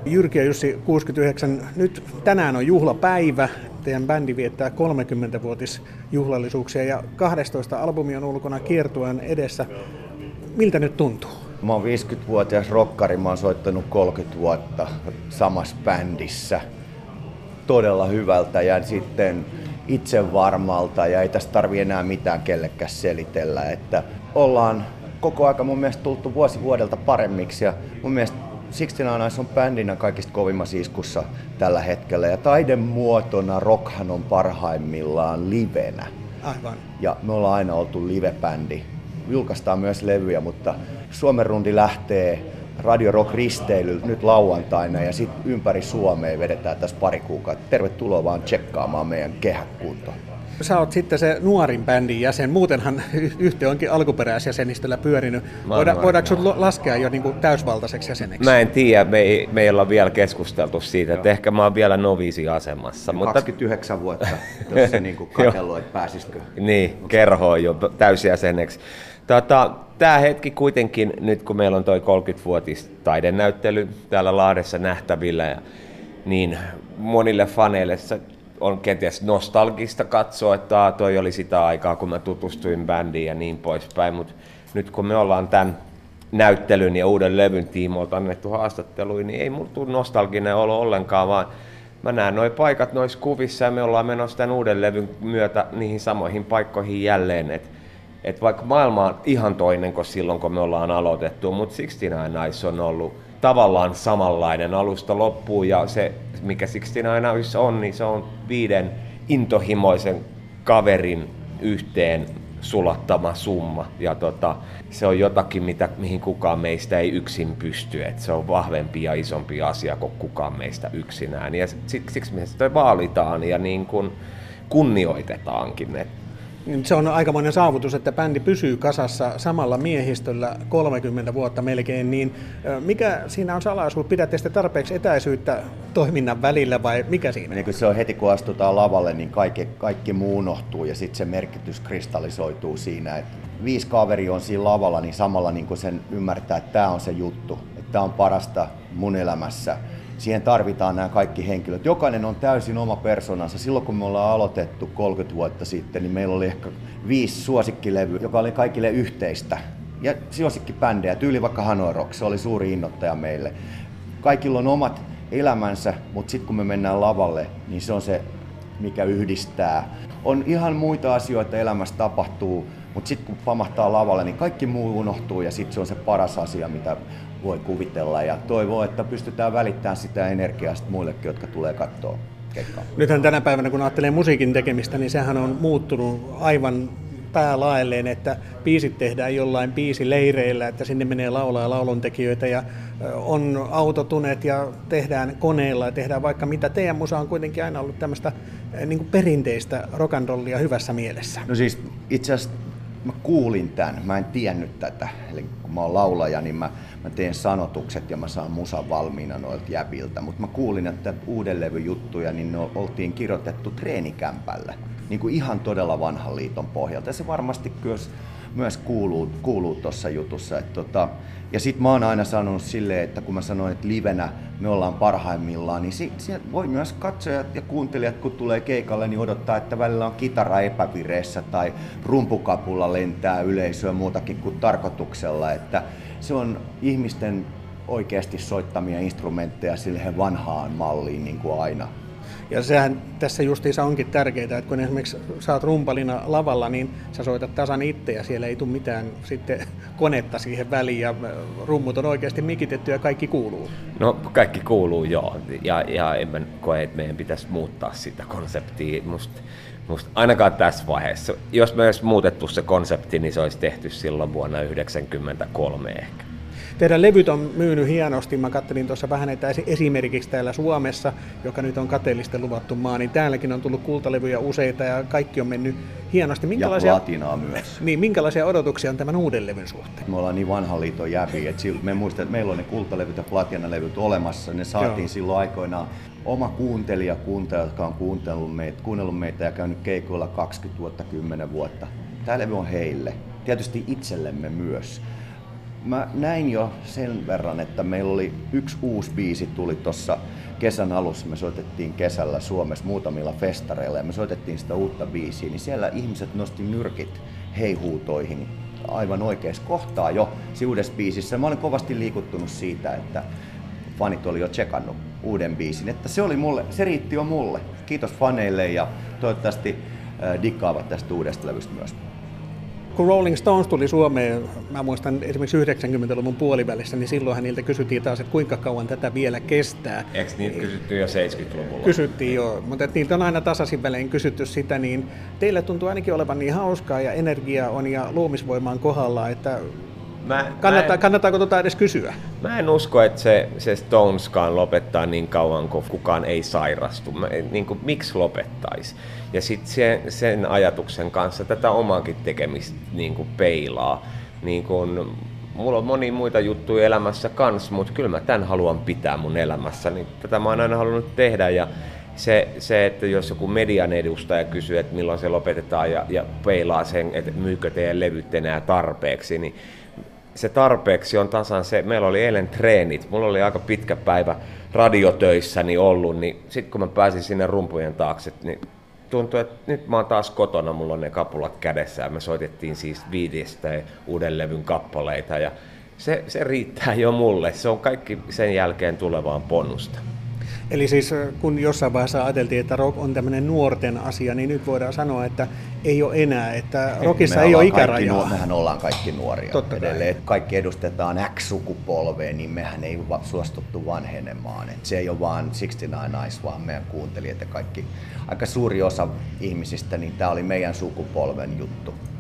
Jyrki ja Jussi 69, nyt tänään on juhlapäivä. Teidän bändi viettää 30-vuotisjuhlallisuuksia ja 12 albumi on ulkona kiertueen edessä. Miltä nyt tuntuu? Mä oon 50-vuotias rokkari, mä oon soittanut 30 vuotta samassa bändissä. Todella hyvältä ja sitten itsevarmalta ja ei tästä tarvi enää mitään kellekään selitellä. Että ollaan koko aika mun mielestä tultu vuosi vuodelta paremmiksi ja mun mielestä 69 on bändinä kaikista kovimmassa iskussa tällä hetkellä ja taidemuotona rockhan on parhaimmillaan livenä. Aivan. Ja me ollaan aina oltu livebändi. Julkaistaan myös levyjä, mutta Suomen rundi lähtee Radio Rock -risteilyllä nyt lauantaina ja sitten ympäri Suomea vedetään tässä pari kuukautta. Tervetuloa vaan tsekkaamaan meidän kehäkuntoa. Sä oot sitten se nuorin bändin jäsen. Muutenhan yhtye onkin alkuperäisjäsenistöllä pyörinyt. Voidaanko sut laskea jo niin täysvaltaiseksi jäseneksi? Mä en tiedä, me ei olla vielä keskusteltu siitä, että ehkä mä oon vielä noviisiasemassa. 29 vuotta, jos se niin katsellut, että pääsisikö. Niin, kerho on jo täysjäseneksi. Tämä hetki kuitenkin, nyt kun meillä on toi 30-vuotis taidenäyttely täällä Lahdessa nähtävillä, niin monille faneille on kenties nostalgista katsoa, että toi oli sitä aikaa, kun mä tutustuin bändiin ja niin poispäin, mutta nyt kun me ollaan tämän näyttelyn ja uuden levyn tiimoilta annettu haastatteluihin, niin ei mulla tule nostalginen olo ollenkaan, vaan mä näen noi paikat noissa kuvissa ja me ollaan menossa tämän uuden levyn myötä niihin samoihin paikkoihin jälleen, että vaikka maailma on ihan toinen kuin silloin, kun me ollaan aloitettu, mutta 69 on ollut tavallaan samanlainen alusta loppuun ja se, mikä 69 on, niin se on 5 intohimoisen kaverin yhteen sulattama summa. Ja se on jotakin, mihin kukaan meistä ei yksin pysty. Et se on vahvempi ja isompi asia kuin kukaan meistä yksinään. Ja siksi me sitä vaalitaan ja niin kuin kunnioitetaankin. Se on aikamoinen saavutus, että bändi pysyy kasassa samalla miehistöllä 30 vuotta melkein, niin mikä siinä on salaisuus? Pidätte sitten tarpeeksi etäisyyttä toiminnan välillä vai mikä siinä on? Se on heti kun astutaan lavalle, niin kaikki muu unohtuu ja sitten se merkitys kristallisoituu siinä. Että 5 kaveria on siinä lavalla, niin samalla niin kun sen ymmärtää, että tämä on se juttu, että tämä on parasta mun elämässä. Siihen tarvitaan nämä kaikki henkilöt. Jokainen on täysin oma persoonansa. Silloin kun me ollaan aloitettu 30 vuotta sitten, niin meillä oli ehkä 5 suosikkilevyä, joka oli kaikille yhteistä. Ja suosikkibändejä, tyyli vaikka Hanoi Rock, se oli suuri innoittaja meille. Kaikilla on omat elämänsä, mutta sitten kun me mennään lavalle, niin se on se, mikä yhdistää. On ihan muita asioita elämässä tapahtuu, mutta sitten kun pamahtaa lavalle, niin kaikki muu unohtuu ja sitten se on se paras asia, mitä voi kuvitella ja toivoo, että pystytään välittämään sitä energiaa muillekin, jotka tulee katsoa keikkaa. Nythän tänä päivänä, kun ajattelee musiikin tekemistä, niin sehän on muuttunut aivan päälaelleen, että biisit tehdään jollain biisileireillä, että sinne menee laulaa ja lauluntekijöitä ja on autotunet ja tehdään koneella ja tehdään vaikka mitä. Teidän musa on kuitenkin aina ollut tämmöistä niin kuin perinteistä rock'n'rollia hyvässä mielessä. No siis itse asiassa mä kuulin tämän, mä en tiennyt tätä, eli kun mä oon laulaja, niin mä teen sanotukset ja mä saan musan valmiina noilta jäbiltä, mutta mä kuulin, että uuden levyn juttuja, niin ne oltiin kirjoitettu treenikämpällä, niin kuin ihan todella vanhan liiton pohjalta, ja se varmasti myös kuuluu tuossa jutussa. Ja sit mä oon aina sanonut silleen, että kun mä sanoin, että livenä me ollaan parhaimmillaan, niin siellä voi myös katsojat ja kuuntelijat, kun tulee keikalle, niin odottaa, että välillä on kitara epävireessä tai rumpukapulla lentää yleisöä muutakin kuin tarkoituksella. Että se on ihmisten oikeasti soittamia instrumentteja sille vanhaan malliin niin kuin aina. Ja sehän tässä justiinsa onkin tärkeää, että kun esimerkiksi sä oot rumpalina lavalla, niin sä soitat tasan itse ja siellä ei tule mitään sitten konetta siihen väliin ja rummut on oikeasti mikitetty ja kaikki kuuluu. No kaikki kuuluu joo ja en mä koe, että meidän pitäisi muuttaa sitä konseptia. Musta ainakaan tässä vaiheessa. Jos me olisi muutettu se konsepti, niin se olisi tehty silloin vuonna 1993 ehkä. Teidän levyt on myynyt hienosti. Mä katselin tuossa vähän, että esimerkiksi täällä Suomessa, joka nyt on kateellisten luvattu maa, niin täälläkin on tullut kultalevyjä useita ja kaikki on mennyt hienosti. Ja platinaa myös. Niin, minkälaisia odotuksia on tämän uuden levyn suhteen? Me ollaan niin vanhan liiton jäviä, että me muistan, että meillä on ne kultalevyt ja platinalevyt olemassa. Ne saatiin silloin aikoinaan oma kuuntelijakunta, jotka on kuunnellut meitä ja käynyt keikoilla 20 vuotta, 10 vuotta. Tämä levy on heille. Tietysti itsellemme myös. mä näin jo sen verran, että meillä oli yksi uusi biisi tuli tuossa kesän alussa. Me soitettiin kesällä Suomessa muutamilla festareilla ja me soitettiin sitä uutta biisiä, niin siellä ihmiset nosti nyrkit hei-huutoihin aivan oikeassa kohtaa jo uudessa biisissä. Mä olin kovasti liikuttunut siitä, että fanit oli jo tsekannut uuden biisin, että se riitti jo mulle. Kiitos faneille ja toivottavasti dikkaavat tästä uudesta levystä myös. Kun Rolling Stones tuli Suomeen, mä muistan esimerkiksi 90-luvun puolivälissä, niin silloinhan niiltä kysyttiin taas, että kuinka kauan tätä vielä kestää. Eikö niitä kysytty jo 70-luvulla? Kysyttiin jo, mutta niiltä on aina tasaisin välein kysytty sitä, niin teillä tuntuu ainakin olevan niin hauskaa ja energia on ja luomisvoima on kohdalla, että kannattaako edes kysyä? Mä en usko, että se Stoneskaan lopettaa niin kauan, kun kukaan ei sairastu. Miksi lopettaisi? Ja sitten sen ajatuksen kanssa tätä omaakin tekemistä peilaa. Mulla on monia muita juttuja elämässä kanssa, mutta kyllä mä tämän haluan pitää mun elämässä. Niin tätä mä oon aina halunnut tehdä. Ja se, että jos joku median edustaja kysyy, että milloin se lopetetaan ja peilaa sen, että myykö teidän levyt enää tarpeeksi, niin se tarpeeksi on tasan se, meillä oli eilen treenit, mulla oli aika pitkä päivä radiotöissäni ollut, niin sitten kun mä pääsin sinne rumpujen taakse, niin tuntui, että nyt mä oon taas kotona, mulla on ne kapulat kädessä ja me soitettiin siis 5 uuden levyn kappaleita ja se riittää jo mulle, se on kaikki sen jälkeen tulevaan ponnusta. Eli siis kun jossain vaiheessa ajateltiin, että rock on tämmöinen nuorten asia, niin nyt voidaan sanoa, että ei ole enää, että rockissa ei ole ikärajaa. Mehän ollaan kaikki nuoria edelleen. Kaikki edustetaan X-sukupolveen, niin mehän ei suostuttu vanhenemaan. Et se ei ole vaan 69 Eyes, vaan meidän kuuntelijat ja kaikki. Aika suuri osa ihmisistä, niin tämä oli meidän sukupolven juttu.